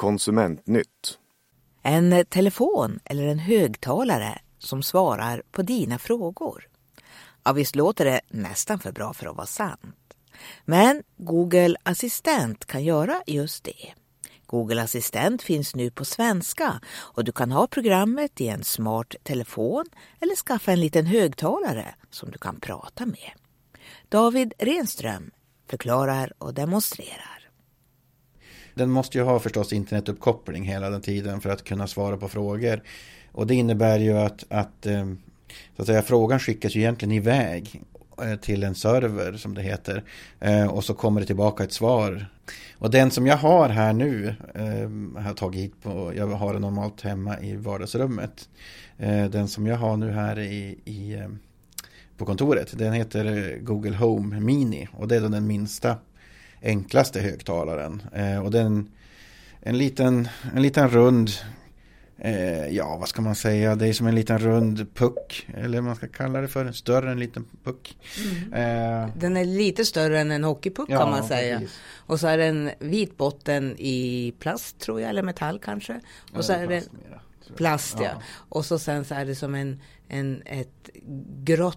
Konsumentnytt. En telefon eller en högtalare som svarar på dina frågor. Ja, visst låter det nästan för bra för att vara sant. Men Google Assistent kan göra just det. Google Assistent finns nu på svenska och du kan ha programmet i en smart telefon eller skaffa en liten högtalare som du kan prata med. David Renström förklarar och demonstrerar. Den måste ju ha förstås internetuppkoppling hela den tiden för att kunna svara på frågor. Och det innebär ju att så att säga, frågan skickas ju egentligen iväg till en server som det heter. Och så kommer det tillbaka ett svar. Och den som jag har här nu har jag tagit hit på, jag har den normalt hemma i vardagsrummet. Den som jag har nu här på kontoret, den heter Google Home Mini. Och det är den minsta, enklaste högtalaren. Och den en liten rund, ja vad ska man säga, det är som en liten rund puck, eller man ska kalla det för, större än en liten puck. Den är lite större än en hockeypuck kan man säga. Precis. Och så är det en vit botten i plast tror jag, eller metall kanske. Och så är det plast, ja. Och så sen så är det som ett grått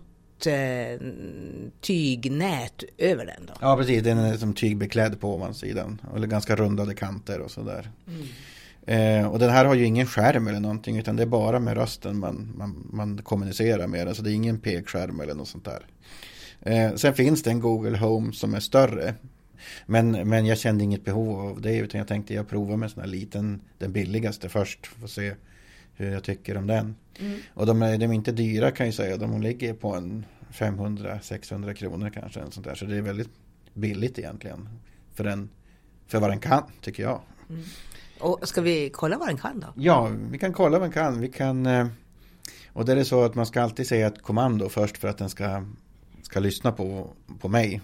tygnät över den då. Ja precis, den är som tygbeklädd på ovansidan. Eller ganska rundade kanter och sådär. Och den här har ju ingen skärm eller någonting, utan det är bara med rösten man kommunicerar med. Alltså det är ingen pekskärm eller något sånt där. Sen finns det en Google Home som är större. Men jag kände inget behov av det, utan jag tänkte jag provar med sån här liten, den billigaste först. För att se hur jag tycker om den. Och de är inte dyra kan jag säga. De ligger på en 500-600 kronor kanske. Eller sånt där. Så det är väldigt billigt egentligen. För vad den kan, tycker jag. Och ska vi kolla vad den kan då? Ja, vi kan kolla vad den kan. Vi kan, och det är så att man ska alltid säga ett kommando först för att den ska lyssna på mig.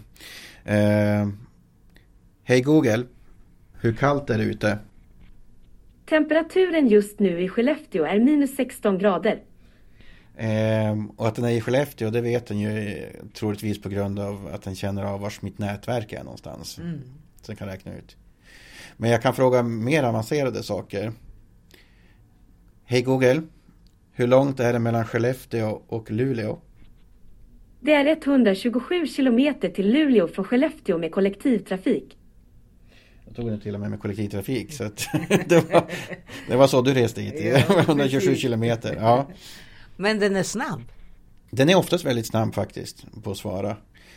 Hej Google, hur kallt är det ute? Temperaturen just nu i Skellefteå är minus 16 grader. Och att den är i Skellefteå, det vet den ju troligtvis på grund av att den känner av var mitt nätverk är någonstans. Så den kan räkna ut. Men jag kan fråga mer avancerade saker. Hej Google, hur långt är det mellan Skellefteå och Luleå? Det är 127 kilometer till Luleå från Skellefteå med kollektivtrafik. Jag tog den till och med kollektivtrafik, så att det var så du reste hit. 127 kilometer, ja. Men den är snabb. Den är oftast väldigt snabb faktiskt på att svara.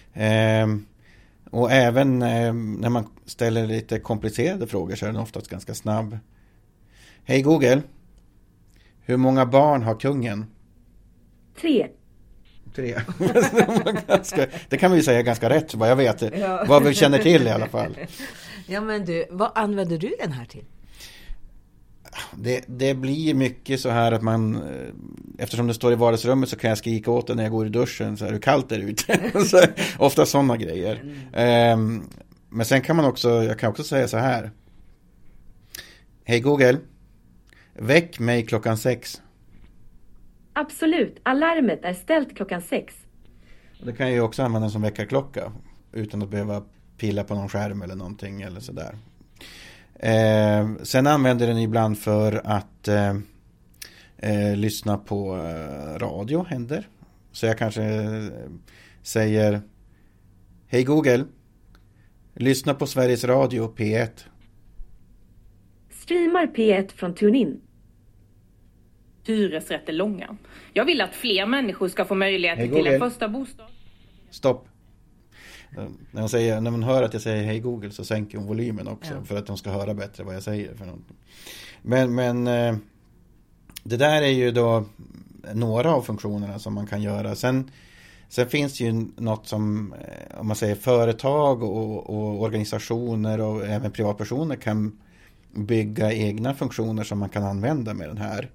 Och även när man ställer lite komplicerade frågor så är den oftast ganska snabb. Hej Google, hur många barn har kungen? 3. Det kan vi säga ganska rätt, vad jag vet. Vad vi känner till i alla fall. Ja men du, vad använder du den här till? Det blir mycket så här att man, eftersom det står i vardagsrummet så kan jag skrika åt den när jag går i duschen så här, hur kallt är det ute? Ofta sådana grejer. Men sen kan jag kan också säga så här. Hej Google, väck mig 6:00. Absolut, alarmet är ställt 6:00. Det kan jag ju också använda som väckarklocka utan att behöva pilla på någon skärm eller någonting eller sådär. Sen använder den ibland för att lyssna på radio händer. Så jag kanske säger hej Google, lyssna på Sveriges Radio P1. Streamar P1 från TuneIn. Hyresrätter långa. Jag vill att fler människor ska få möjlighet till en första bostad. Stopp. När man hör att jag säger hej Google så sänker hon volymen också för att de ska höra bättre vad jag säger för någonting. Men det där är ju då några av funktionerna som man kan göra. Sen finns det ju något som, om man säger företag och organisationer och även privatpersoner kan bygga egna funktioner som man kan använda med den här.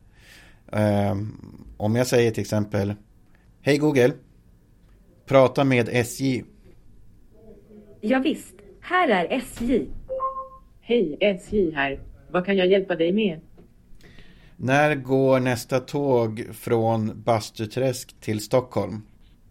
Om jag säger till exempel hej Google, prata med SJ. Ja visst, här är SJ. Hej, SJ här. Vad kan jag hjälpa dig med? När går nästa tåg från Bastuträsk till Stockholm?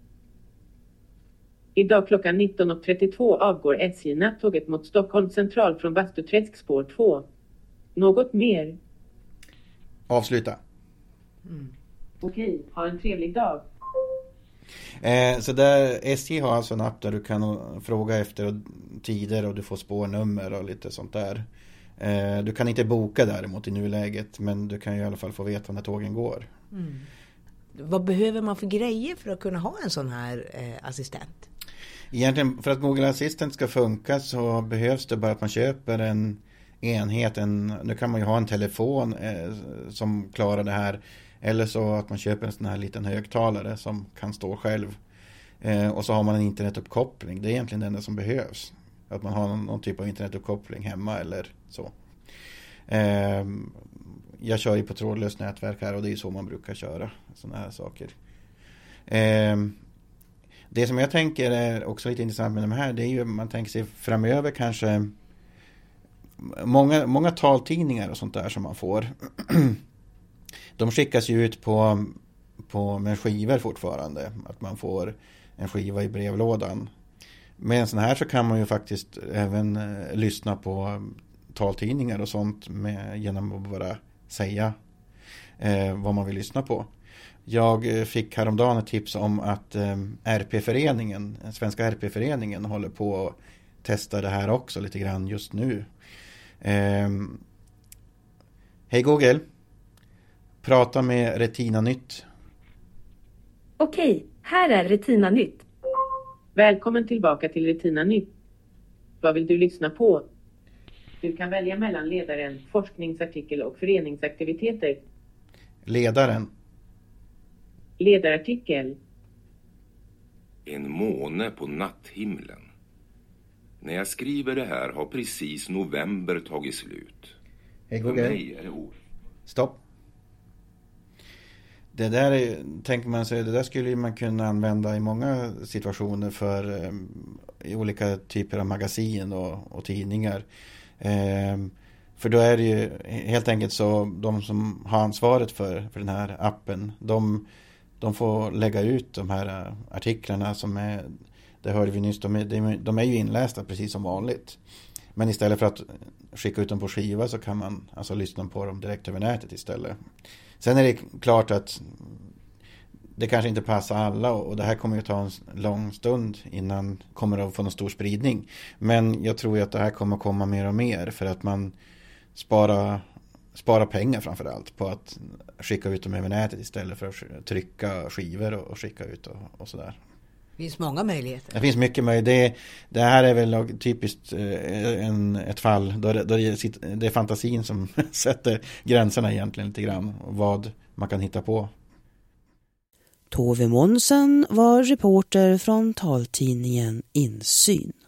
Idag klockan 19.32 avgår SJ-nattåget mot Stockholm central från Bastuträsk spår 2. Något mer? Avsluta. Okej, ha en trevlig dag. Så där, SJ har alltså en app där du kan fråga efter tider och du får spårnummer och lite sånt där. Du kan inte boka däremot i nuläget, men du kan ju i alla fall få veta när tågen går. Vad behöver man för grejer för att kunna ha en sån här assistent? Egentligen för att Google Assistant ska funka så behövs det bara att man köper en enhet. Nu kan man ju ha en telefon som klarar det här. Eller så att man köper en sån här liten högtalare som kan stå själv. Och så har man en internetuppkoppling. Det är egentligen det enda som behövs. Att man har någon typ av internetuppkoppling hemma eller så. Jag kör ju på trådlöst nätverk här och det är ju så man brukar köra såna här saker. Det som jag tänker är också lite intressant med de här, det är ju man tänker sig framöver kanske många taltidningar och sånt där som man får. De skickas ju ut med skivor fortfarande. Att man får en skiva i brevlådan. Med en sån här så kan man ju faktiskt även lyssna på taltidningar och sånt genom att bara säga vad man vill lyssna på. Jag fick häromdagen ett tips om att RP-föreningen, Svenska RP-föreningen håller på att testa det här också lite grann just nu. Hej Google. Prata med Retina Nytt. Okej, här är Retina Nytt. Välkommen tillbaka till Retina Nytt. Vad vill du lyssna på? Du kan välja mellan ledaren, forskningsartikel och föreningsaktiviteter. Ledaren. Ledarartikel. En måne på natthimlen. När jag skriver det här har precis november tagit slut. Hej För Google. mig är det år. Stopp. Det där tänker man sig, det där skulle man kunna använda i många situationer för i olika typer av magasin och tidningar. För då är det ju helt enkelt så de som har ansvaret för den här appen, de får lägga ut de här artiklarna som är, det hörde vi nyss, de är ju inlästa precis som vanligt. Men istället för att skicka ut dem på skiva så kan man alltså lyssna på dem direkt över nätet istället. Sen är det klart att det kanske inte passar alla och det här kommer ju ta en lång stund innan det kommer att få någon stor spridning. Men jag tror ju att det här kommer komma mer och mer för att man spara pengar framförallt på att skicka ut dem över nätet istället för att trycka skivor och skicka ut och sådär. Det finns många möjligheter. Det finns mycket möjligheter. Det här är väl typiskt ett fall då det är fantasin som sätter gränserna egentligen lite grann och vad man kan hitta på. Tove Månsen var reporter från taltidningen Insyn.